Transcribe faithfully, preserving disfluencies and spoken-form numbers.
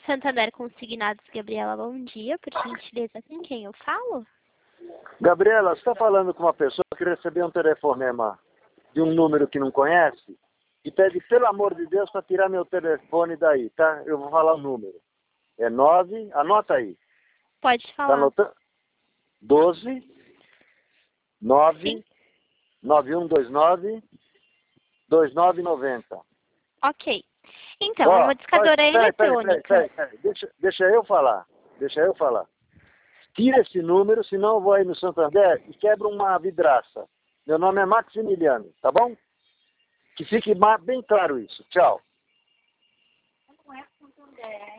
Santander Consignados, Gabriela, bom dia. Por gentileza, com quem eu falo? Gabriela, você está falando com uma pessoa que recebeu um telefonema de um número que não conhece e pede, pelo amor de Deus, para tirar meu telefone daí, tá? Eu vou falar o número. É nove, anota aí. Pode Tá falar. anotando? doze, nove, Sim. nove um dois nove, dois nove nove zero. Ok. Então, Ó, é uma discadora peraí, peraí, peraí, eletrônica. peraí, peraí. Deixa, deixa eu falar. Deixa eu falar. Tira esse número, senão eu vou aí no Santander e quebro uma vidraça. Meu nome é Maximiliano, tá bom? Que fique ma- bem claro isso. Tchau.